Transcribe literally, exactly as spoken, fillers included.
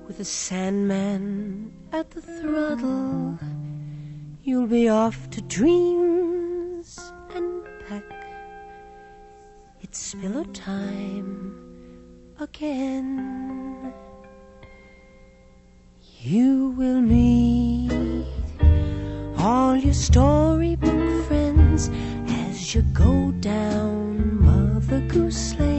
With the Sandman at the throttle, you'll be off to dreams and peck. It's pillow time again. You will meet all your storybook friends as you go down Mother Goose Lane.